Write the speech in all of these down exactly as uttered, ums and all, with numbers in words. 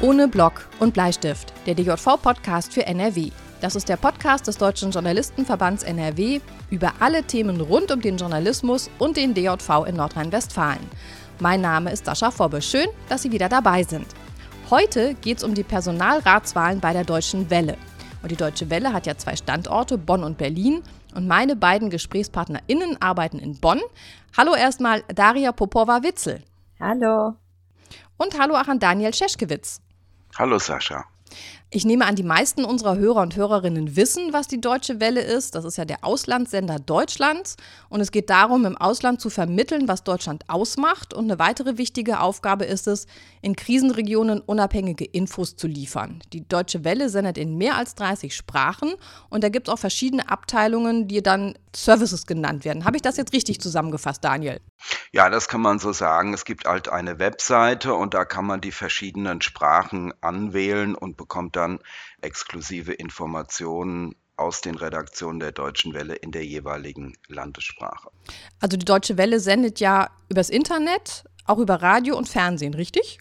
Ohne Block und Bleistift, der D J V-Podcast für N R W. Das ist der Podcast des Deutschen Journalistenverbands N R W über alle Themen rund um den Journalismus und den D J V in Nordrhein-Westfalen. Mein Name ist Sascha Fobbe. Schön, dass Sie wieder dabei sind. Heute geht es um die Personalratswahlen bei der Deutschen Welle. Und die Deutsche Welle hat ja zwei Standorte, Bonn und Berlin. Und meine beiden GesprächspartnerInnen arbeiten in Bonn. Hallo erstmal Daria Popova-Witzel. Hallo. Und hallo auch an Daniel Scheschkewitz. Hallo Sascha. Ich nehme an, die meisten unserer Hörer und Hörerinnen wissen, was die Deutsche Welle ist. Das ist ja der Auslandssender Deutschlands. Und es geht darum, im Ausland zu vermitteln, was Deutschland ausmacht. Und eine weitere wichtige Aufgabe ist es, in Krisenregionen unabhängige Infos zu liefern. Die Deutsche Welle sendet in mehr als dreißig Sprachen. Und da gibt es auch verschiedene Abteilungen, die dann Services genannt werden. Habe ich das jetzt richtig zusammengefasst, Daniel? Ja, das kann man so sagen. Es gibt halt eine Webseite und da kann man die verschiedenen Sprachen anwählen und bekommt dann exklusive Informationen aus den Redaktionen der Deutschen Welle in der jeweiligen Landessprache. Also die Deutsche Welle sendet ja übers Internet, auch über Radio und Fernsehen, richtig?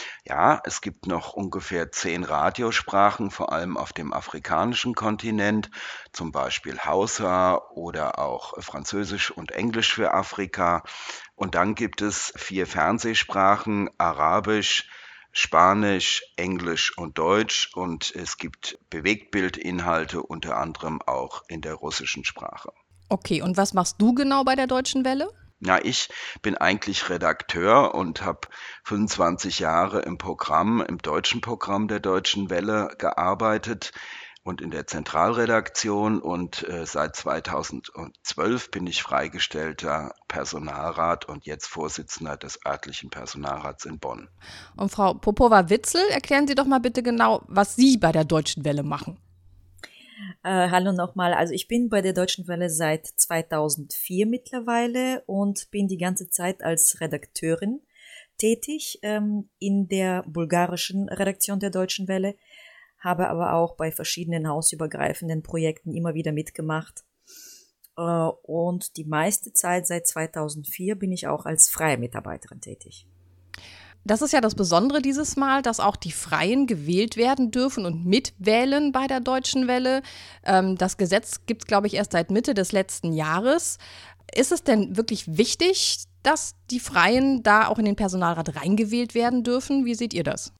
Ja, es gibt noch ungefähr zehn Radiosprachen, vor allem auf dem afrikanischen Kontinent, zum Beispiel Hausa oder auch Französisch und Englisch für Afrika. Und dann gibt es vier Fernsehsprachen, Arabisch, Spanisch, Englisch und Deutsch. Und es gibt Bewegtbildinhalte, unter anderem auch in der russischen Sprache. Okay, und was machst du genau bei der Deutschen Welle? Na, ich bin eigentlich Redakteur und habe fünfundzwanzig Jahre im Programm, im deutschen Programm der Deutschen Welle gearbeitet und in der Zentralredaktion und äh, seit zweitausendzwölf bin ich freigestellter Personalrat und jetzt Vorsitzender des örtlichen Personalrats in Bonn. Und Frau Popova-Witzel, erklären Sie doch mal bitte genau, was Sie bei der Deutschen Welle machen. Äh, hallo nochmal, also ich bin bei der Deutschen Welle seit zweitausendvier mittlerweile und bin die ganze Zeit als Redakteurin tätig ähm, in der bulgarischen Redaktion der Deutschen Welle, habe aber auch bei verschiedenen hausübergreifenden Projekten immer wieder mitgemacht äh, und die meiste Zeit seit zweitausendvier bin ich auch als freie Mitarbeiterin tätig. Das ist ja das Besondere dieses Mal, dass auch die Freien gewählt werden dürfen und mitwählen bei der Deutschen Welle. Das Gesetz gibt es, glaube ich, erst seit Mitte des letzten Jahres. Ist es denn wirklich wichtig, dass die Freien da auch in den Personalrat reingewählt werden dürfen? Wie seht ihr das?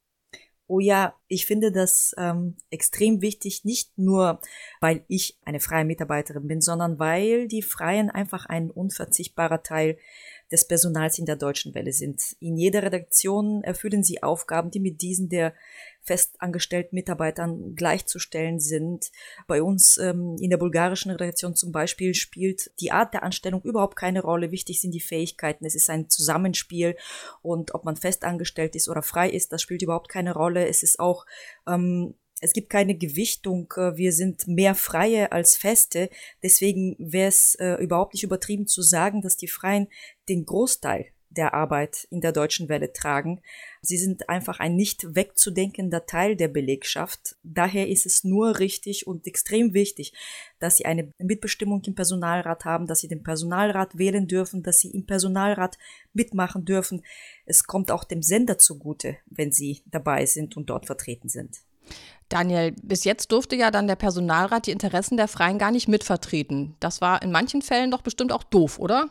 Oh ja, ich finde das ähm, extrem wichtig, nicht nur, weil ich eine freie Mitarbeiterin bin, sondern weil die Freien einfach ein unverzichtbarer Teil des Personals in der Deutschen Welle sind. In jeder Redaktion erfüllen sie Aufgaben, die mit diesen der festangestellten Mitarbeitern gleichzustellen sind. Bei uns ähm, in der bulgarischen Redaktion zum Beispiel spielt die Art der Anstellung überhaupt keine Rolle. Wichtig sind die Fähigkeiten. Es ist ein Zusammenspiel und ob man festangestellt ist oder frei ist, das spielt überhaupt keine Rolle. Es ist auch ähm, Es gibt keine Gewichtung, wir sind mehr Freie als Feste, deswegen wäre es äh, überhaupt nicht übertrieben zu sagen, dass die Freien den Großteil der Arbeit in der Deutschen Welle tragen. Sie sind einfach ein nicht wegzudenkender Teil der Belegschaft. Daher ist es nur richtig und extrem wichtig, dass sie eine Mitbestimmung im Personalrat haben, dass sie den Personalrat wählen dürfen, dass sie im Personalrat mitmachen dürfen. Es kommt auch dem Sender zugute, wenn sie dabei sind und dort vertreten sind. Daniel, bis jetzt durfte ja dann der Personalrat die Interessen der Freien gar nicht mitvertreten. Das war in manchen Fällen doch bestimmt auch doof, oder?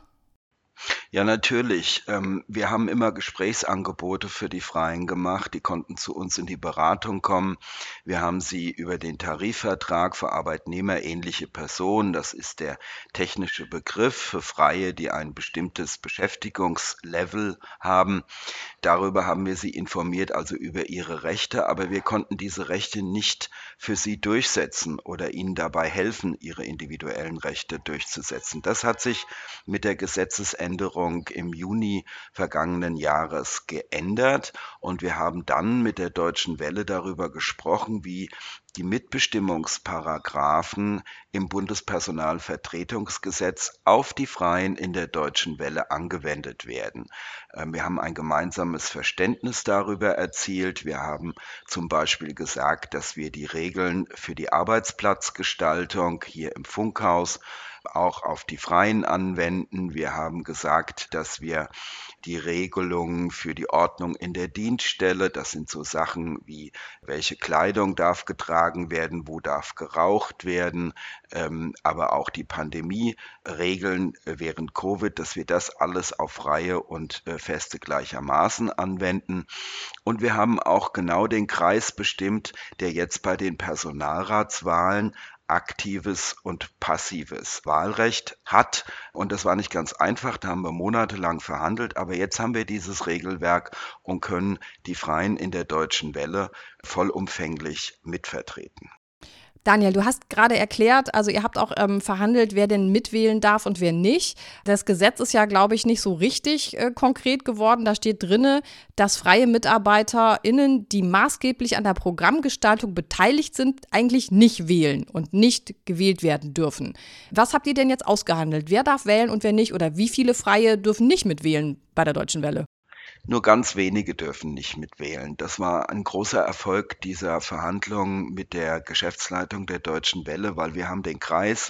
Ja, natürlich. Ähm, wir haben immer Gesprächsangebote für die Freien gemacht. Die konnten zu uns in die Beratung kommen. Wir haben sie über den Tarifvertrag für arbeitnehmerähnliche Personen, das ist der technische Begriff für Freie, die ein bestimmtes Beschäftigungslevel haben. Darüber haben wir sie informiert, also über ihre Rechte, aber wir konnten diese Rechte nicht für sie durchsetzen oder ihnen dabei helfen, ihre individuellen Rechte durchzusetzen. Das hat sich mit der Gesetzesänderung im Juni vergangenen Jahres geändert und wir haben dann mit der Deutschen Welle darüber gesprochen, wie die Mitbestimmungsparagraphen im Bundespersonalvertretungsgesetz auf die Freien in der Deutschen Welle angewendet werden. Wir haben ein gemeinsames Verständnis darüber erzielt. Wir haben zum Beispiel gesagt, dass wir die Regeln für die Arbeitsplatzgestaltung hier im Funkhaus auch auf die Freien anwenden. Wir haben gesagt, dass wir die Regelungen für die Ordnung in der Dienststelle, das sind so Sachen wie, welche Kleidung darf getragen werden, wo darf geraucht werden, ähm, aber auch die Pandemie-Regeln während Covid, dass wir das alles auf freie und äh, Feste gleichermaßen anwenden. Und wir haben auch genau den Kreis bestimmt, der jetzt bei den Personalratswahlen aktives und passives Wahlrecht hat. Und das war nicht ganz einfach, da haben wir monatelang verhandelt, aber jetzt haben wir dieses Regelwerk und können die Freien in der Deutschen Welle vollumfänglich mitvertreten. Daniel, du hast gerade erklärt, also ihr habt auch ähm, verhandelt, wer denn mitwählen darf und wer nicht. Das Gesetz ist ja, glaube ich, nicht so richtig äh, konkret geworden. Da steht drinne, dass freie MitarbeiterInnen, die maßgeblich an der Programmgestaltung beteiligt sind, eigentlich nicht wählen und nicht gewählt werden dürfen. Was habt ihr denn jetzt ausgehandelt? Wer darf wählen und wer nicht? Oder wie viele Freie dürfen nicht mitwählen bei der Deutschen Welle? Nur ganz wenige dürfen nicht mitwählen. Das war ein großer Erfolg dieser Verhandlungen mit der Geschäftsleitung der Deutschen Welle, weil wir haben den Kreis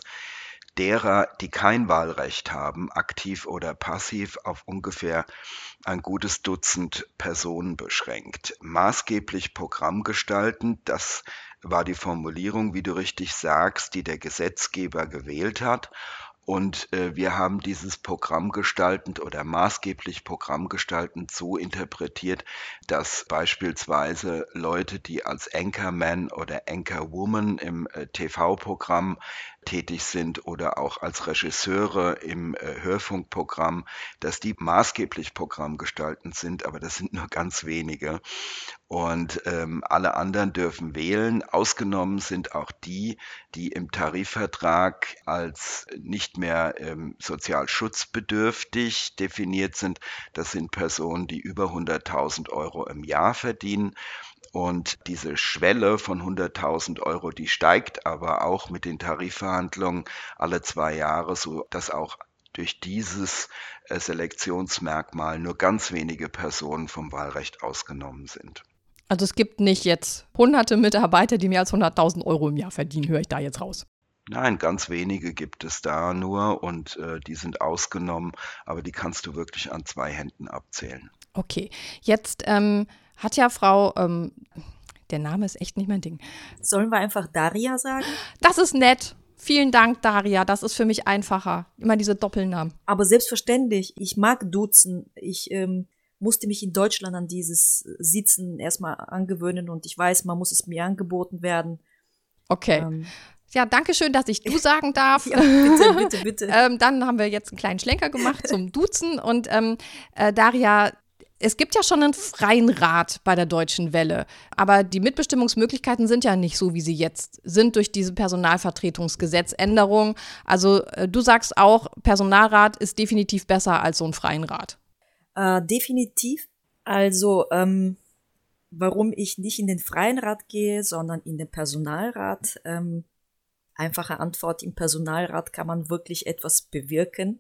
derer, die kein Wahlrecht haben, aktiv oder passiv, auf ungefähr ein gutes Dutzend Personen beschränkt. Maßgeblich Programm gestalten, das war die Formulierung, wie du richtig sagst, die der Gesetzgeber gewählt hat. Und äh, wir haben dieses Programm gestaltend oder maßgeblich Programm gestaltend so interpretiert, dass beispielsweise Leute, die als Anchorman oder Anchorwoman im äh, T V-Programm tätig sind oder auch als Regisseure im äh, Hörfunkprogramm, dass die maßgeblich programmgestaltend sind, aber das sind nur ganz wenige. Und ähm, alle anderen dürfen wählen. Ausgenommen sind auch die, die im Tarifvertrag als nicht mehr ähm, sozial schutzbedürftig definiert sind. Das sind Personen, die über hunderttausend Euro im Jahr verdienen. Und diese Schwelle von hunderttausend Euro, die steigt aber auch mit den Tarifverhandlungen alle zwei Jahre, so dass auch durch dieses äh, Selektionsmerkmal nur ganz wenige Personen vom Wahlrecht ausgenommen sind. Also es gibt nicht jetzt hunderte Mitarbeiter, die mehr als hunderttausend Euro im Jahr verdienen, höre ich da jetzt raus. Nein, ganz wenige gibt es da nur und äh, die sind ausgenommen, aber die kannst du wirklich an zwei Händen abzählen. Okay, jetzt ähm, hat ja Frau, ähm, der Name ist echt nicht mein Ding. Sollen wir einfach Daria sagen? Das ist nett. Vielen Dank, Daria. Das ist für mich einfacher. Immer diese Doppelnamen. Aber selbstverständlich, ich mag duzen. Ich ähm, musste mich in Deutschland an dieses Sitzen erstmal angewöhnen und ich weiß, man muss es mir angeboten werden. Okay. Ähm. Ja, danke schön, dass ich du sagen darf. Ja, bitte, bitte, bitte. ähm, dann haben wir jetzt einen kleinen Schlenker gemacht zum Duzen. Und ähm, äh, Daria, es gibt ja schon einen freien Rat bei der Deutschen Welle. Aber die Mitbestimmungsmöglichkeiten sind ja nicht so, wie sie jetzt sind durch diese Personalvertretungsgesetzänderung. Also äh, du sagst auch, Personalrat ist definitiv besser als so ein freien Rat. Äh, definitiv. Also, ähm, warum ich nicht in den freien Rat gehe, sondern in den Personalrat, ähm, einfache Antwort, im Personalrat kann man wirklich etwas bewirken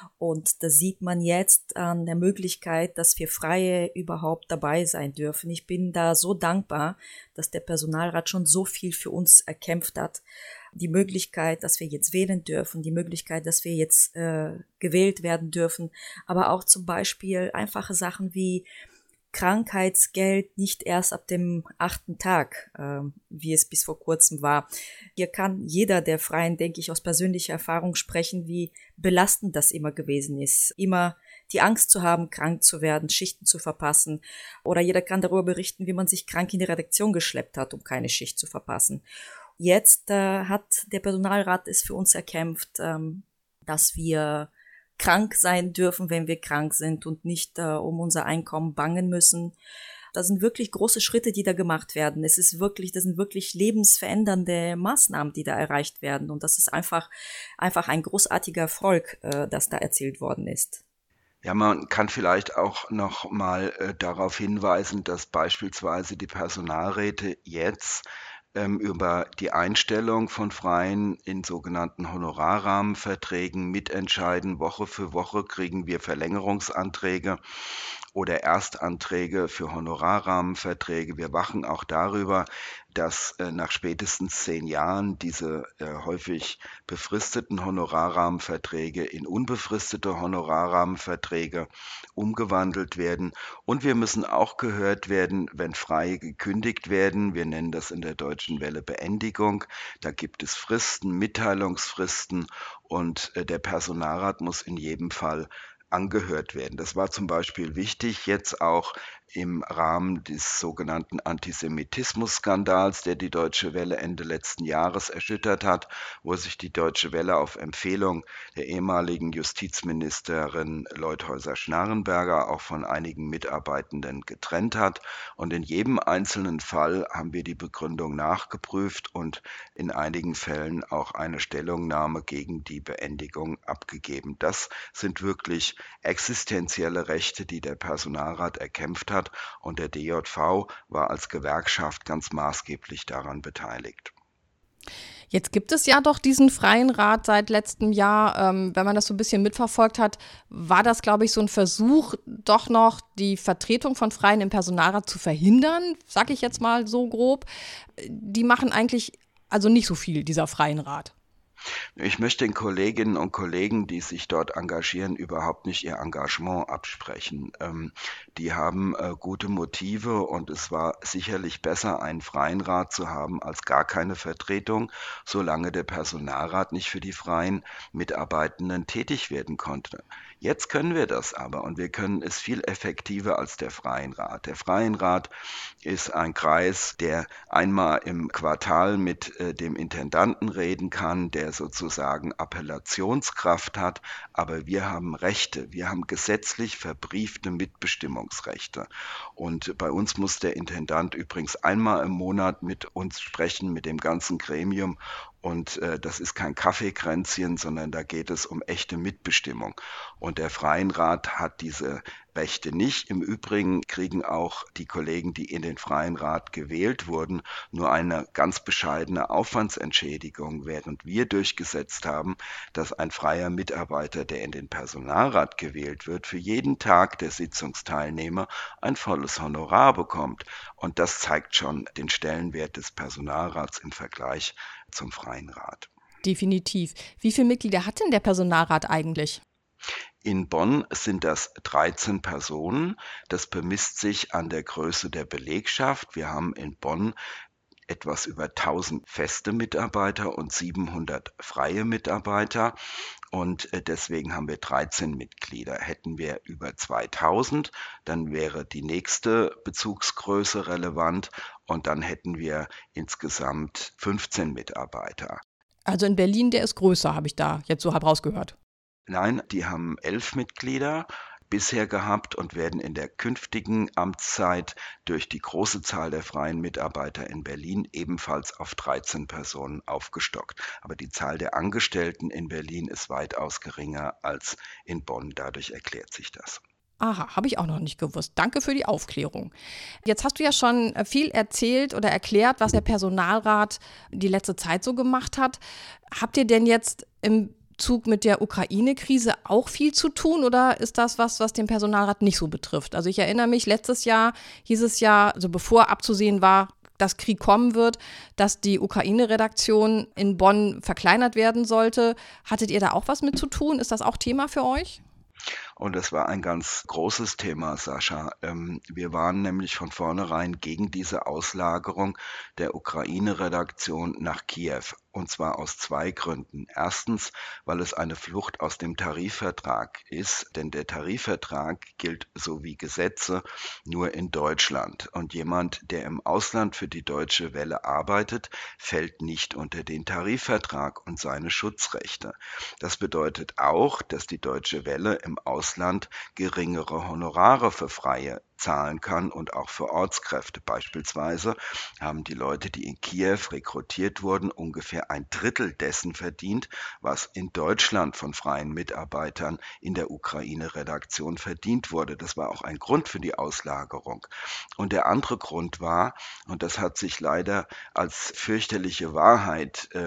und da sieht man jetzt an der Möglichkeit, dass wir Freie überhaupt dabei sein dürfen. Ich bin da so dankbar, dass der Personalrat schon so viel für uns erkämpft hat. Die Möglichkeit, dass wir jetzt wählen dürfen, die Möglichkeit, dass wir jetzt äh, gewählt werden dürfen, aber auch zum Beispiel einfache Sachen wie Krankheitsgeld nicht erst ab dem achten Tag, äh, wie es bis vor kurzem war. Hier kann jeder der Freien, denke ich, aus persönlicher Erfahrung sprechen, wie belastend das immer gewesen ist. Immer die Angst zu haben, krank zu werden, Schichten zu verpassen. Oder jeder kann darüber berichten, wie man sich krank in die Redaktion geschleppt hat, um keine Schicht zu verpassen. Jetzt äh, hat der Personalrat es für uns erkämpft, ähm, dass wir krank sein dürfen, wenn wir krank sind und nicht äh, um unser Einkommen bangen müssen. Das sind wirklich große Schritte, die da gemacht werden. Es ist wirklich, das sind wirklich lebensverändernde Maßnahmen, die da erreicht werden. Und das ist einfach, einfach ein großartiger Erfolg, äh, das da erzielt worden ist. Ja, man kann vielleicht auch noch mal äh, darauf hinweisen, dass beispielsweise die Personalräte jetzt ähm, über die Einstellung von Freien in sogenannten Honorarrahmenverträgen mitentscheiden. Woche für Woche kriegen wir Verlängerungsanträge oder Erstanträge für Honorarrahmenverträge. Wir wachen auch darüber, dass äh, nach spätestens zehn Jahren diese äh, häufig befristeten Honorarrahmenverträge in unbefristete Honorarrahmenverträge umgewandelt werden. Und wir müssen auch gehört werden, wenn Freie gekündigt werden. Wir nennen das in der Deutschen Welle Beendigung. Da gibt es Fristen, Mitteilungsfristen und äh, der Personalrat muss in jedem Fall angehört werden. Das war zum Beispiel wichtig jetzt auch im Rahmen des sogenannten Antisemitismus-Skandals, der die Deutsche Welle Ende letzten Jahres erschüttert hat, wo sich die Deutsche Welle auf Empfehlung der ehemaligen Justizministerin Leuthäuser-Schnarrenberger auch von einigen Mitarbeitenden getrennt hat. Und in jedem einzelnen Fall haben wir die Begründung nachgeprüft und in einigen Fällen auch eine Stellungnahme gegen die Beendigung abgegeben. Das sind wirklich existenzielle Rechte, die der Personalrat erkämpft hat. Und der D J V war als Gewerkschaft ganz maßgeblich daran beteiligt. Jetzt gibt es ja doch diesen Freien Rat seit letztem Jahr. Ähm, wenn man das so ein bisschen mitverfolgt hat, war das, glaube ich, so ein Versuch, doch noch die Vertretung von Freien im Personalrat zu verhindern, sage ich jetzt mal so grob. Die machen eigentlich also nicht so viel, dieser Freien Rat. Ich möchte den Kolleginnen und Kollegen, die sich dort engagieren, überhaupt nicht ihr Engagement absprechen. Ähm, die haben äh, gute Motive und es war sicherlich besser, einen Freien Rat zu haben als gar keine Vertretung, solange der Personalrat nicht für die freien Mitarbeitenden tätig werden konnte. Jetzt können wir das aber und wir können es viel effektiver als der Freien Rat. Der Freien Rat ist ein Kreis, der einmal im Quartal mit äh, dem Intendanten reden kann, der sozusagen Appellationskraft hat, aber wir haben Rechte, wir haben gesetzlich verbriefte Mitbestimmungsrechte. Und bei uns muss der Intendant übrigens einmal im Monat mit uns sprechen, mit dem ganzen Gremium. Und äh, das ist kein Kaffeekränzchen, sondern da geht es um echte Mitbestimmung. Und der Freien Rat hat diese Rechte nicht. Im Übrigen kriegen auch die Kollegen, die in den Freien Rat gewählt wurden, nur eine ganz bescheidene Aufwandsentschädigung, während wir durchgesetzt haben, dass ein freier Mitarbeiter, der in den Personalrat gewählt wird, für jeden Tag der Sitzungsteilnehmer ein volles Honorar bekommt. Und das zeigt schon den Stellenwert des Personalrats im Vergleich zum Freien Rat. Definitiv. Wie viele Mitglieder hat denn der Personalrat eigentlich? In Bonn sind das dreizehn Personen. Das bemisst sich an der Größe der Belegschaft. Wir haben in Bonn etwas über tausend feste Mitarbeiter und siebenhundert freie Mitarbeiter. Und deswegen haben wir dreizehn Mitglieder. Hätten wir über zweitausend, dann wäre die nächste Bezugsgröße relevant und dann hätten wir insgesamt fünfzehn Mitarbeiter. Also in Berlin, der ist größer, habe ich da jetzt so halb rausgehört. Nein, die haben elf Mitglieder bisher gehabt und werden in der künftigen Amtszeit durch die große Zahl der freien Mitarbeiter in Berlin ebenfalls auf dreizehn Personen aufgestockt. Aber die Zahl der Angestellten in Berlin ist weitaus geringer als in Bonn. Dadurch erklärt sich das. Aha, habe ich auch noch nicht gewusst. Danke für die Aufklärung. Jetzt hast du ja schon viel erzählt oder erklärt, was der Personalrat die letzte Zeit so gemacht hat. Habt ihr denn jetzt im Zug mit der Ukraine-Krise auch viel zu tun oder ist das was, was den Personalrat nicht so betrifft? Also ich erinnere mich, letztes Jahr hieß es ja, also bevor abzusehen war, dass Krieg kommen wird, dass die Ukraine-Redaktion in Bonn verkleinert werden sollte. Hattet ihr da auch was mit zu tun? Ist das auch Thema für euch? Und das war ein ganz großes Thema, Sascha. Ähm, wir waren nämlich von vornherein gegen diese Auslagerung der Ukraine-Redaktion nach Kiew. Und zwar aus zwei Gründen. Erstens, weil es eine Flucht aus dem Tarifvertrag ist, denn der Tarifvertrag gilt so wie Gesetze nur in Deutschland. Und jemand, der im Ausland für die Deutsche Welle arbeitet, fällt nicht unter den Tarifvertrag und seine Schutzrechte. Das bedeutet auch, dass die Deutsche Welle im Ausland geringere Honorare für Freie zahlen kann und auch für Ortskräfte. Beispielsweise haben die Leute, die in Kiew rekrutiert wurden, ungefähr ein Drittel dessen verdient, was in Deutschland von freien Mitarbeitern in der Ukraine-Redaktion verdient wurde. Das war auch ein Grund für die Auslagerung. Und der andere Grund war, und das hat sich leider als fürchterliche Wahrheit ähm,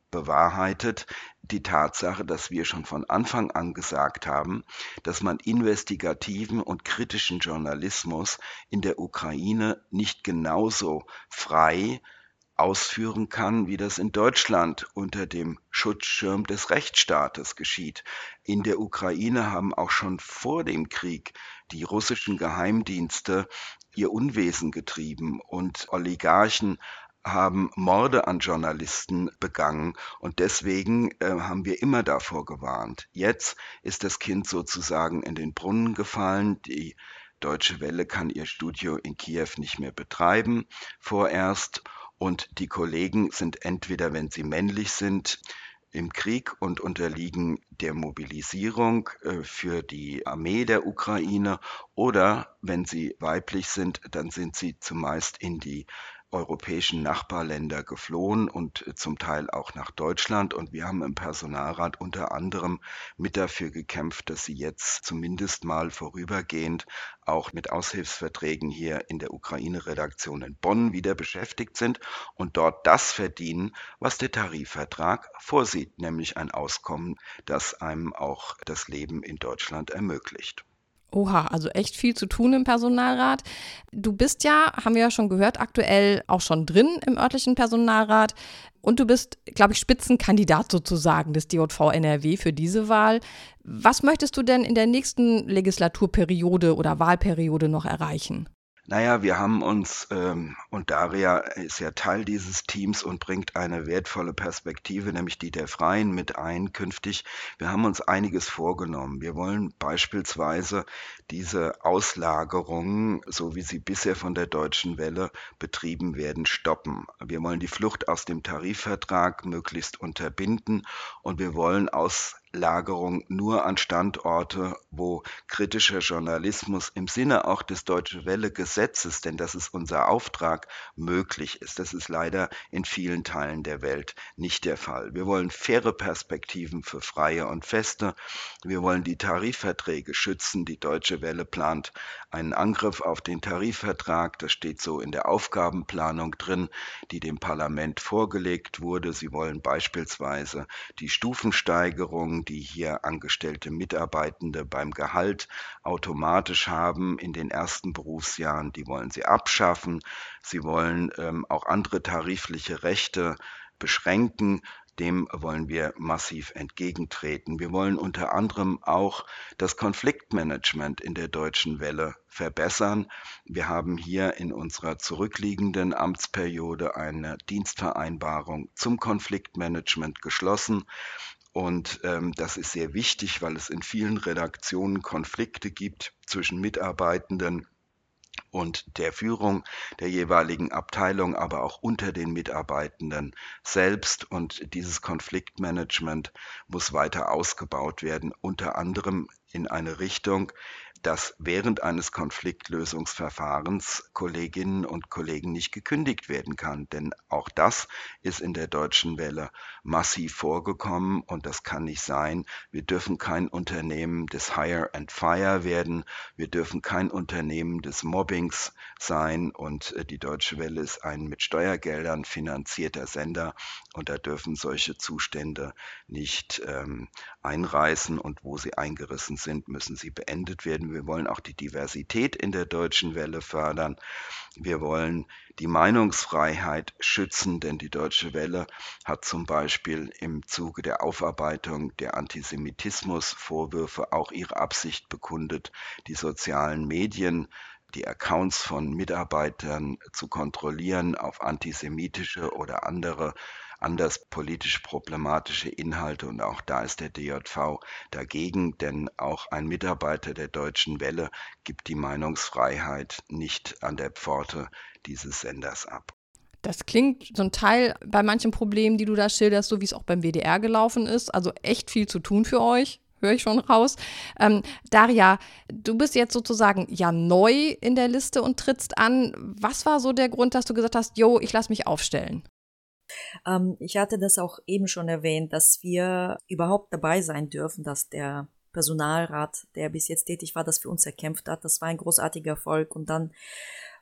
bewahrheitet die Tatsache, dass wir schon von Anfang an gesagt haben, dass man investigativen und kritischen Journalismus in der Ukraine nicht genauso frei ausführen kann, wie das in Deutschland unter dem Schutzschirm des Rechtsstaates geschieht. In der Ukraine haben auch schon vor dem Krieg die russischen Geheimdienste ihr Unwesen getrieben und Oligarchen haben Morde an Journalisten begangen und deswegen äh, haben wir immer davor gewarnt. Jetzt ist das Kind sozusagen in den Brunnen gefallen. Die Deutsche Welle kann ihr Studio in Kiew nicht mehr betreiben vorerst und die Kollegen sind entweder, wenn sie männlich sind, im Krieg und unterliegen der Mobilisierung äh, für die Armee der Ukraine oder wenn sie weiblich sind, dann sind sie zumeist in die europäischen Nachbarländer geflohen und zum Teil auch nach Deutschland. Und wir haben im Personalrat unter anderem mit dafür gekämpft, dass sie jetzt zumindest mal vorübergehend auch mit Aushilfsverträgen hier in der Ukraine-Redaktion in Bonn wieder beschäftigt sind und dort das verdienen, was der Tarifvertrag vorsieht, nämlich ein Auskommen, das einem auch das Leben in Deutschland ermöglicht. Oha, also echt viel zu tun im Personalrat. Du bist ja, haben wir ja schon gehört, aktuell auch schon drin im örtlichen Personalrat. Und du bist, glaube ich, Spitzenkandidat sozusagen des D J V N R W für diese Wahl. Was möchtest du denn in der nächsten Legislaturperiode oder Wahlperiode noch erreichen? Naja, wir haben uns, ähm, und Daria ist ja Teil dieses Teams und bringt eine wertvolle Perspektive, nämlich die der Freien, mit ein künftig. Wir haben uns einiges vorgenommen. Wir wollen beispielsweise diese Auslagerungen, so wie sie bisher von der Deutschen Welle betrieben werden, stoppen. Wir wollen die Flucht aus dem Tarifvertrag möglichst unterbinden und wir wollen aus Lagerung nur an Standorte, wo kritischer Journalismus im Sinne auch des Deutsche Welle Gesetzes, denn das ist unser Auftrag, möglich ist. Das ist leider in vielen Teilen der Welt nicht der Fall. Wir wollen faire Perspektiven für Freie und Feste. Wir wollen die Tarifverträge schützen. Die Deutsche Welle plant einen Angriff auf den Tarifvertrag. Das steht so in der Aufgabenplanung drin, die dem Parlament vorgelegt wurde. Sie wollen beispielsweise die Stufensteigerung, die hier angestellte Mitarbeitende beim Gehalt automatisch haben in den ersten Berufsjahren, die wollen sie abschaffen. Sie wollen ähm, auch andere tarifliche Rechte beschränken. Dem wollen wir massiv entgegentreten. Wir wollen unter anderem auch das Konfliktmanagement in der Deutschen Welle verbessern. Wir haben hier in unserer zurückliegenden Amtsperiode eine Dienstvereinbarung zum Konfliktmanagement geschlossen. Und ähm, das ist sehr wichtig, weil es in vielen Redaktionen Konflikte gibt zwischen Mitarbeitenden und der Führung der jeweiligen Abteilung, aber auch unter den Mitarbeitenden selbst. Und dieses Konfliktmanagement muss weiter ausgebaut werden, unter anderem in eine Richtung, dass während eines Konfliktlösungsverfahrens Kolleginnen und Kollegen nicht gekündigt werden kann. Denn auch das ist in der Deutschen Welle massiv vorgekommen und das kann nicht sein. Wir dürfen kein Unternehmen des Hire and Fire werden. Wir dürfen kein Unternehmen des Mobbings sein und die Deutsche Welle ist ein mit Steuergeldern finanzierter Sender und da dürfen solche Zustände nicht ähm, einreißen und wo sie eingerissen sind, müssen sie beendet werden. Wir wollen auch die Diversität in der Deutschen Welle fördern. Wir wollen die Meinungsfreiheit schützen, denn die Deutsche Welle hat zum Beispiel im Zuge der Aufarbeitung der Antisemitismusvorwürfe auch ihre Absicht bekundet, die sozialen Medien, die Accounts von Mitarbeitern zu kontrollieren auf antisemitische oder andere anders politisch problematische Inhalte und auch da ist der D J V dagegen, denn auch ein Mitarbeiter der Deutschen Welle gibt die Meinungsfreiheit nicht an der Pforte dieses Senders ab. Das klingt so ein Teil bei manchen Problemen, die du da schilderst, so wie es auch beim W D R gelaufen ist, also echt viel zu tun für euch. Höre ich schon raus. Ähm, Daria, du bist jetzt sozusagen ja neu in der Liste und trittst an. Was war so der Grund, dass du gesagt hast, jo, ich lasse mich aufstellen? Ähm, ich hatte das auch eben schon erwähnt, dass wir überhaupt dabei sein dürfen, dass der Personalrat, der bis jetzt tätig war, das für uns erkämpft hat. Das war ein großartiger Erfolg. Und dann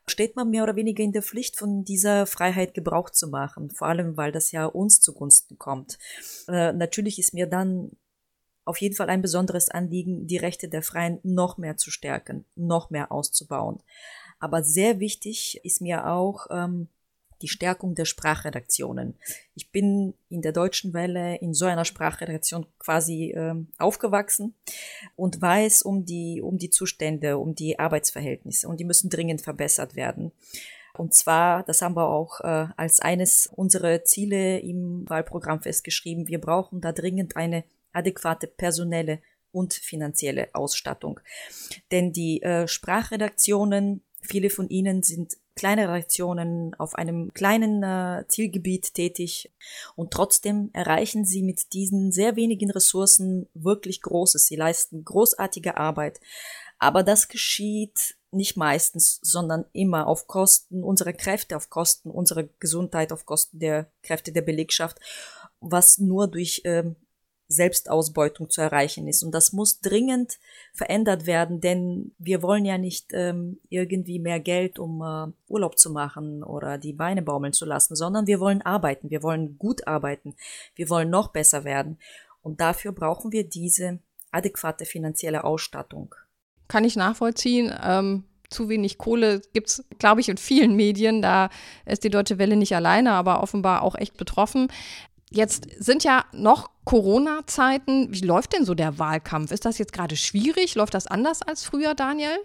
steht man mehr oder weniger in der Pflicht, von dieser Freiheit Gebrauch zu machen, vor allem weil das ja uns zugunsten kommt. Äh, natürlich ist mir dann auf jeden Fall ein besonderes Anliegen, die Rechte der Freien noch mehr zu stärken, noch mehr auszubauen. Aber sehr wichtig ist mir auch ähm, die Stärkung der Sprachredaktionen. Ich bin in der Deutschen Welle in so einer Sprachredaktion quasi ähm, aufgewachsen und weiß um die, um die Zustände, um die Arbeitsverhältnisse, und die müssen dringend verbessert werden. Und zwar, das haben wir auch äh, als eines unserer Ziele im Wahlprogramm festgeschrieben, wir brauchen da dringend eine adäquate personelle und finanzielle Ausstattung. Denn die äh, Sprachredaktionen, viele von ihnen sind kleine Redaktionen auf einem kleinen äh, Zielgebiet tätig, und trotzdem erreichen sie mit diesen sehr wenigen Ressourcen wirklich Großes. Sie leisten großartige Arbeit, aber das geschieht nicht meistens, sondern immer auf Kosten unserer Kräfte, auf Kosten unserer Gesundheit, auf Kosten der Kräfte der Belegschaft, was nur durch ähm, Selbstausbeutung zu erreichen ist. Und das muss dringend verändert werden, denn wir wollen ja nicht ähm, irgendwie mehr Geld, um äh, Urlaub zu machen oder die Beine baumeln zu lassen, sondern wir wollen arbeiten, wir wollen gut arbeiten, wir wollen noch besser werden. Und dafür brauchen wir diese adäquate finanzielle Ausstattung. Kann ich nachvollziehen. Ähm, zu wenig Kohle gibt es, glaube ich, in vielen Medien. Da ist die Deutsche Welle nicht alleine, aber offenbar auch echt betroffen. Jetzt sind ja noch Corona-Zeiten. Wie läuft denn so der Wahlkampf? Ist das jetzt gerade schwierig? Läuft das anders als früher, Daniel?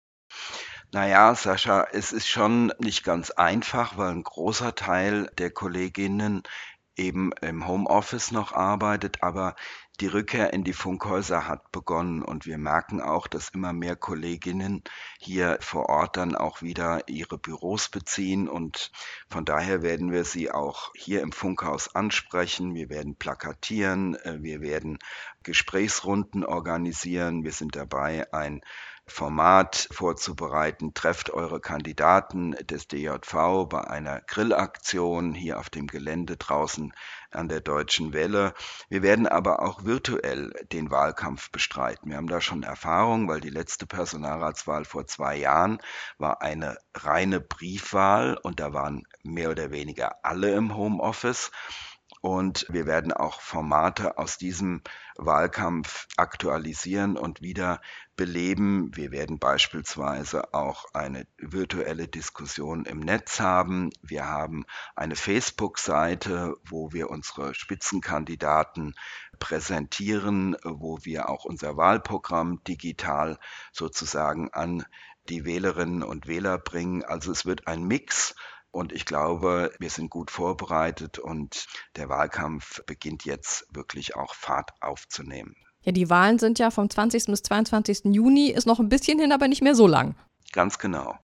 Naja, Sascha, es ist schon nicht ganz einfach, weil ein großer Teil der Kolleginnen eben im Homeoffice noch arbeitet, aber die Rückkehr in die Funkhäuser hat begonnen, und wir merken auch, dass immer mehr Kolleginnen hier vor Ort dann auch wieder ihre Büros beziehen, und von daher werden wir sie auch hier im Funkhaus ansprechen. Wir werden plakatieren, äh, wir werden Gesprächsrunden organisieren. Wir sind dabei, ein Format vorzubereiten. Trefft eure Kandidaten des D J V bei einer Grillaktion hier auf dem Gelände draußen an der Deutschen Welle. Wir werden aber auch virtuell den Wahlkampf bestreiten. Wir haben da schon Erfahrung, weil die letzte Personalratswahl vor zwei Jahren war eine reine Briefwahl, und da waren mehr oder weniger alle im Homeoffice. Und wir werden auch Formate aus diesem Wahlkampf aktualisieren und wieder beleben. Wir werden beispielsweise auch eine virtuelle Diskussion im Netz haben. Wir haben eine Facebook-Seite, wo wir unsere Spitzenkandidaten präsentieren, wo wir auch unser Wahlprogramm digital sozusagen an die Wählerinnen und Wähler bringen. Also es wird ein Mix. Und ich glaube, wir sind gut vorbereitet, und der Wahlkampf beginnt jetzt wirklich auch Fahrt aufzunehmen. Ja, die Wahlen sind ja vom zwanzigsten bis zweiundzwanzigsten Juni, ist noch ein bisschen hin, aber nicht mehr so lang. Ganz genau.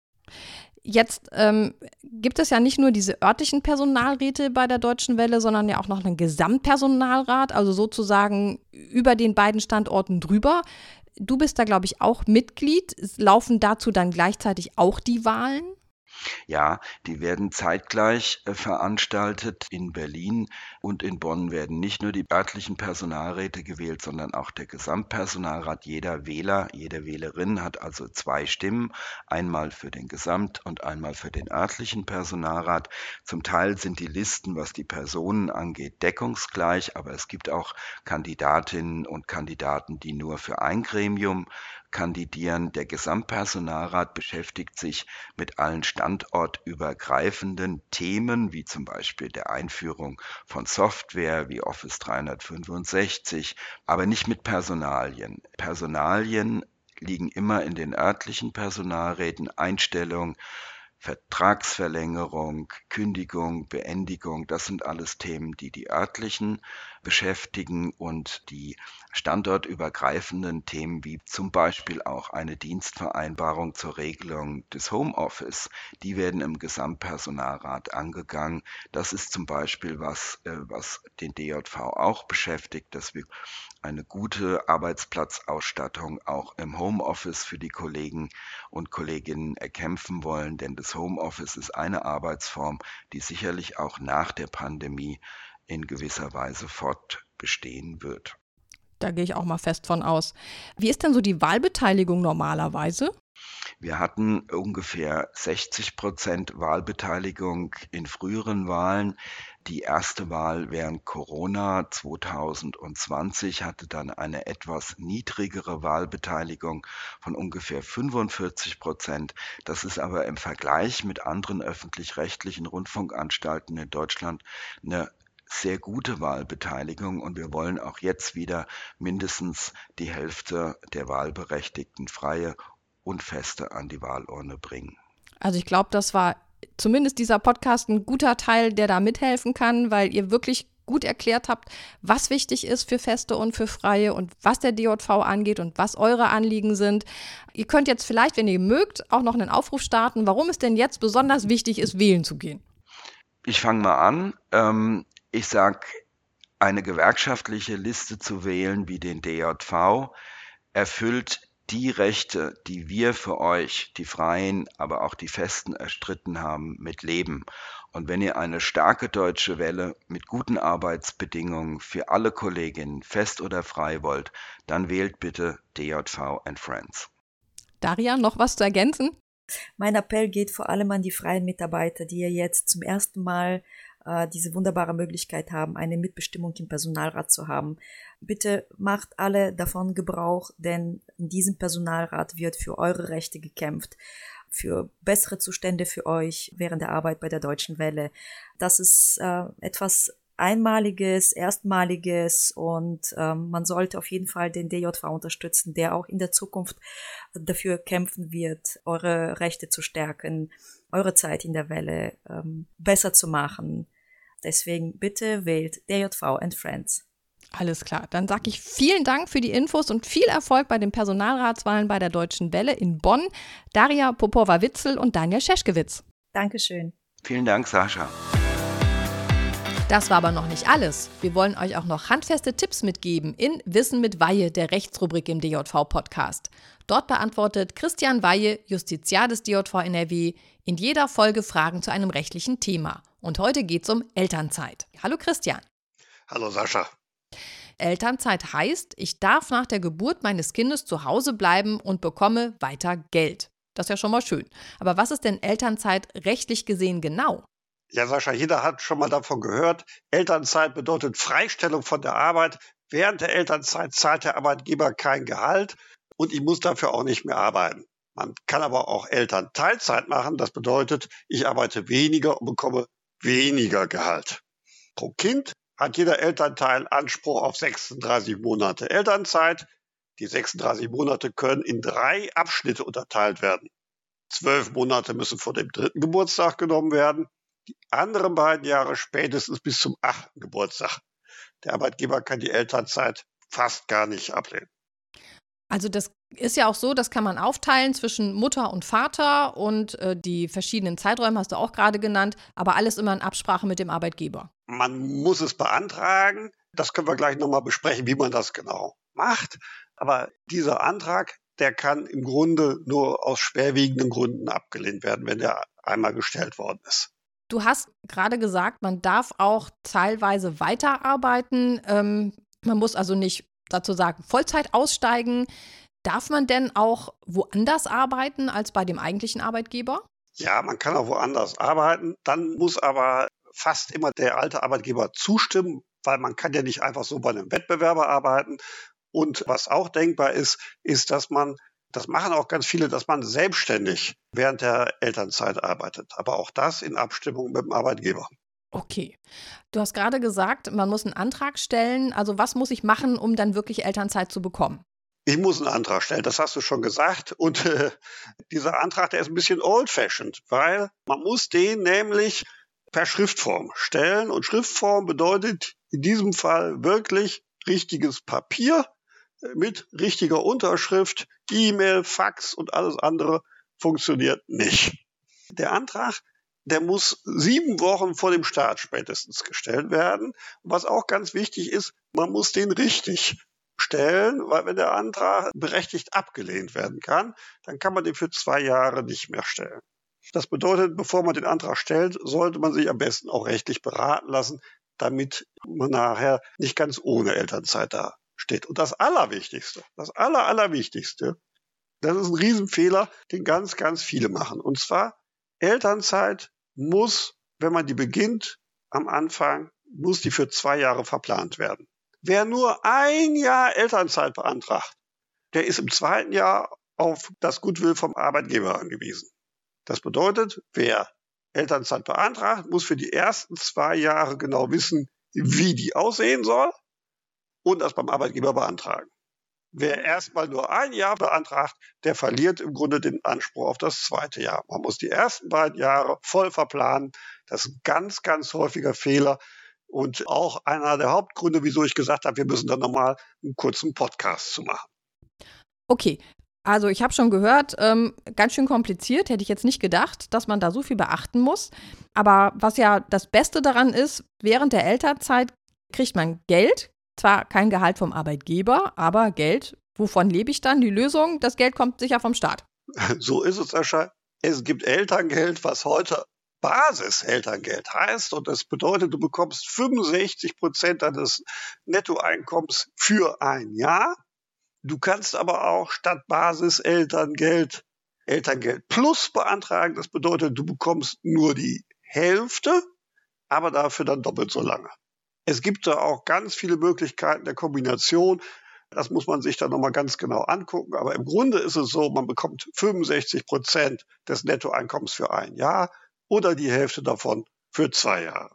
Jetzt ähm, gibt es ja nicht nur diese örtlichen Personalräte bei der Deutschen Welle, sondern ja auch noch einen Gesamtpersonalrat, also sozusagen über den beiden Standorten drüber. Du bist da, glaube ich, auch Mitglied. Laufen dazu dann gleichzeitig auch die Wahlen? Ja, die werden zeitgleich äh, veranstaltet. In Berlin und in Bonn werden nicht nur die örtlichen Personalräte gewählt, sondern auch der Gesamtpersonalrat. Jeder Wähler, jede Wählerin hat also zwei Stimmen, einmal für den Gesamt- und einmal für den örtlichen Personalrat. Zum Teil sind die Listen, was die Personen angeht, deckungsgleich, aber es gibt auch Kandidatinnen und Kandidaten, die nur für ein Gremium kandidieren. Der Gesamtpersonalrat beschäftigt sich mit allen standortübergreifenden Themen, wie zum Beispiel der Einführung von Software wie Office dreihundertfünfundsechzig, aber nicht mit Personalien. Personalien liegen immer in den örtlichen Personalräten. Einstellung, Vertragsverlängerung, Kündigung, Beendigung, das sind alles Themen, die die örtlichen beschäftigen, und die standortübergreifenden Themen wie zum Beispiel auch eine Dienstvereinbarung zur Regelung des Homeoffice, die werden im Gesamtpersonalrat angegangen. Das ist zum Beispiel was, äh, was den D J V auch beschäftigt, dass wir eine gute Arbeitsplatzausstattung auch im Homeoffice für die Kollegen und Kolleginnen erkämpfen wollen, denn das Homeoffice ist eine Arbeitsform, die sicherlich auch nach der Pandemie in gewisser Weise fortbestehen wird. Da gehe ich auch mal fest von aus. Wie ist denn so die Wahlbeteiligung normalerweise? Wir hatten ungefähr sechzig Prozent Wahlbeteiligung in früheren Wahlen. Die erste Wahl während Corona zwanzig zwanzig hatte dann eine etwas niedrigere Wahlbeteiligung von ungefähr fünfundvierzig Prozent. Das ist aber im Vergleich mit anderen öffentlich-rechtlichen Rundfunkanstalten in Deutschland eine sehr gute Wahlbeteiligung, und wir wollen auch jetzt wieder mindestens die Hälfte der Wahlberechtigten Freie und Feste an die Wahlurne bringen. Also ich glaube, das war zumindest dieser Podcast ein guter Teil, der da mithelfen kann, weil ihr wirklich gut erklärt habt, was wichtig ist für Feste und für Freie und was der D J V angeht und was eure Anliegen sind. Ihr könnt jetzt vielleicht, wenn ihr mögt, auch noch einen Aufruf starten, warum es denn jetzt besonders wichtig ist, wählen zu gehen. Ich fange mal an. Ähm, ich sage, eine gewerkschaftliche Liste zu wählen wie den D J V erfüllt die Rechte, die wir für euch, die Freien, aber auch die Festen erstritten haben, mit Leben. Und wenn ihr eine starke deutsche Welle mit guten Arbeitsbedingungen für alle Kolleginnen, fest oder frei wollt, dann wählt bitte D J V and Friends. Daria, noch was zu ergänzen? Mein Appell geht vor allem an die freien Mitarbeiter, die ja jetzt zum ersten Mal äh, diese wunderbare Möglichkeit haben, eine Mitbestimmung im Personalrat zu haben. Bitte macht alle davon Gebrauch, denn in diesem Personalrat wird für eure Rechte gekämpft, für bessere Zustände für euch während der Arbeit bei der Deutschen Welle. Das ist äh, etwas Einmaliges, Erstmaliges, und ähm, man sollte auf jeden Fall den D J V unterstützen, der auch in der Zukunft dafür kämpfen wird, eure Rechte zu stärken, eure Zeit in der Welle ähm, besser zu machen. Deswegen bitte wählt D J V and Friends. Alles klar, dann sage ich vielen Dank für die Infos und viel Erfolg bei den Personalratswahlen bei der Deutschen Welle in Bonn. Daria Popova-Witzel und Daniel Scheschkewitz. Dankeschön. Vielen Dank, Sascha. Das war aber noch nicht alles. Wir wollen euch auch noch handfeste Tipps mitgeben in Wissen mit Weihe, der Rechtsrubrik im D J V-Podcast. Dort beantwortet Christian Weihe, Justiziar des D J V N R W, in jeder Folge Fragen zu einem rechtlichen Thema. Und heute geht es um Elternzeit. Hallo Christian. Hallo Sascha. Elternzeit heißt, ich darf nach der Geburt meines Kindes zu Hause bleiben und bekomme weiter Geld. Das ist ja schon mal schön. Aber was ist denn Elternzeit rechtlich gesehen genau? Ja, Sascha, jeder hat schon mal davon gehört. Elternzeit bedeutet Freistellung von der Arbeit. Während der Elternzeit zahlt der Arbeitgeber kein Gehalt und ich muss dafür auch nicht mehr arbeiten. Man kann aber auch Elternteilzeit machen. Das bedeutet, ich arbeite weniger und bekomme weniger Gehalt. Pro Kind hat jeder Elternteil Anspruch auf sechsunddreißig Monate Elternzeit. Die sechsunddreißig Monate können in drei Abschnitte unterteilt werden. Zwölf Monate müssen vor dem dritten Geburtstag genommen werden. Die anderen beiden Jahre spätestens bis zum achten Geburtstag. Der Arbeitgeber kann die Elternzeit fast gar nicht ablehnen. Also das ist ja auch so, das kann man aufteilen zwischen Mutter und Vater und äh, die verschiedenen Zeiträume hast du auch gerade genannt, aber alles immer in Absprache mit dem Arbeitgeber. Man muss es beantragen. Das können wir gleich nochmal besprechen, wie man das genau macht. Aber dieser Antrag, der kann im Grunde nur aus schwerwiegenden Gründen abgelehnt werden, wenn der einmal gestellt worden ist. Du hast gerade gesagt, man darf auch teilweise weiterarbeiten. Ähm, man muss also nicht dazu sagen, Vollzeit aussteigen. Darf man denn auch woanders arbeiten als bei dem eigentlichen Arbeitgeber? Ja, man kann auch woanders arbeiten. Dann muss aber fast immer der alte Arbeitgeber zustimmen, weil man kann ja nicht einfach so bei einem Wettbewerber arbeiten. Und was auch denkbar ist, ist, dass man, das machen auch ganz viele, dass man selbstständig während der Elternzeit arbeitet. Aber auch das in Abstimmung mit dem Arbeitgeber. Okay. Du hast gerade gesagt, man muss einen Antrag stellen. Also was muss ich machen, um dann wirklich Elternzeit zu bekommen? Ich muss einen Antrag stellen, das hast du schon gesagt. Und äh, dieser Antrag, der ist ein bisschen old-fashioned, weil man muss den nämlich per Schriftform stellen. Und Schriftform bedeutet in diesem Fall wirklich richtiges Papier mit richtiger Unterschrift. E-Mail, Fax und alles andere funktioniert nicht. Der Antrag, der muss sieben Wochen vor dem Start spätestens gestellt werden. Und was auch ganz wichtig ist, man muss den richtig stellen, weil wenn der Antrag berechtigt abgelehnt werden kann, dann kann man den für zwei Jahre nicht mehr stellen. Das bedeutet, bevor man den Antrag stellt, sollte man sich am besten auch rechtlich beraten lassen, damit man nachher nicht ganz ohne Elternzeit da steht. Und das Allerwichtigste, das Aller, Allerwichtigste, Das ist ein Riesenfehler, den ganz, ganz viele machen. Und zwar, Elternzeit muss, wenn man die beginnt, am Anfang, muss die für zwei Jahre verplant werden. Wer nur ein Jahr Elternzeit beantragt, der ist im zweiten Jahr auf das Goodwill vom Arbeitgeber angewiesen. Das bedeutet, wer Elternzeit beantragt, muss für die ersten zwei Jahre genau wissen, wie die aussehen soll und das beim Arbeitgeber beantragen. Wer erstmal nur ein Jahr beantragt, der verliert im Grunde den Anspruch auf das zweite Jahr. Man muss die ersten beiden Jahre voll verplanen. Das ist ein ganz, ganz häufiger Fehler und auch einer der Hauptgründe, wieso ich gesagt habe, wir müssen dann nochmal einen kurzen Podcast zu machen. Okay, also ich habe schon gehört, ähm, ganz schön kompliziert, hätte ich jetzt nicht gedacht, dass man da so viel beachten muss. Aber was ja das Beste daran ist, während der Elternzeit kriegt man Geld. Zwar kein Gehalt vom Arbeitgeber, aber Geld. Wovon lebe ich dann? Die Lösung, das Geld kommt sicher vom Staat. So ist es, Sascha. Es gibt Elterngeld, was heute Basiselterngeld heißt. Und das bedeutet, du bekommst fünfundsechzig Prozent deines Nettoeinkommens für ein Jahr. Du kannst aber auch statt Basiselterngeld Elterngeld Plus beantragen. Das bedeutet, du bekommst nur die Hälfte, aber dafür dann doppelt so lange. Es gibt da auch ganz viele Möglichkeiten der Kombination. Das muss man sich dann nochmal ganz genau angucken. Aber im Grunde ist es so, man bekommt fünfundsechzig Prozent des Nettoeinkommens für ein Jahr oder die Hälfte davon für zwei Jahre.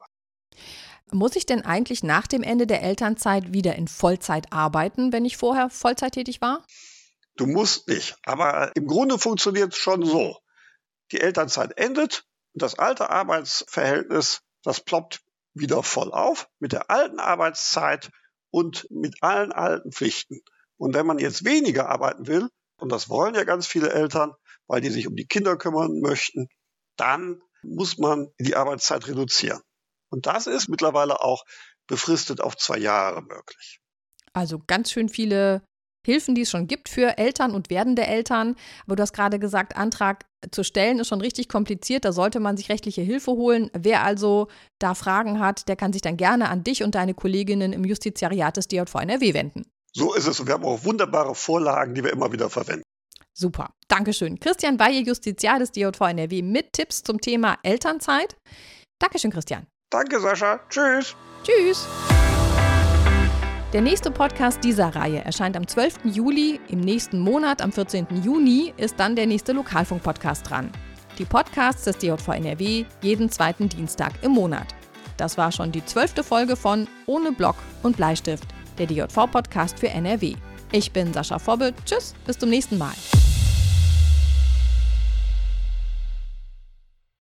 Muss ich denn eigentlich nach dem Ende der Elternzeit wieder in Vollzeit arbeiten, wenn ich vorher Vollzeit tätig war? Du musst nicht. Aber im Grunde funktioniert es schon so. Die Elternzeit endet und das alte Arbeitsverhältnis, das ploppt wieder voll auf mit der alten Arbeitszeit und mit allen alten Pflichten. Und wenn man jetzt weniger arbeiten will, und das wollen ja ganz viele Eltern, weil die sich um die Kinder kümmern möchten, dann muss man die Arbeitszeit reduzieren. Und das ist mittlerweile auch befristet auf zwei Jahre möglich. Also ganz schön viele Hilfen, die es schon gibt für Eltern und werdende Eltern. Aber du hast gerade gesagt, Antrag zu stellen ist schon richtig kompliziert. Da sollte man sich rechtliche Hilfe holen. Wer also da Fragen hat, der kann sich dann gerne an dich und deine Kolleginnen im Justiziariat des D J V N R W wenden. So ist es. Und wir haben auch wunderbare Vorlagen, die wir immer wieder verwenden. Super. Dankeschön. Christian Weihe, Justiziar des D J V N R W mit Tipps zum Thema Elternzeit. Dankeschön, Christian. Danke, Sascha. Tschüss. Tschüss. Der nächste Podcast dieser Reihe erscheint am zwölften Juli. Im nächsten Monat, am vierzehnten Juni, ist dann der nächste Lokalfunk-Podcast dran. Die Podcasts des D J V N R W jeden zweiten Dienstag im Monat. Das war schon die zwölfte Folge von Ohne Block und Bleistift, der D J V-Podcast für N R W. Ich bin Sascha Fobbe. Tschüss, bis zum nächsten Mal.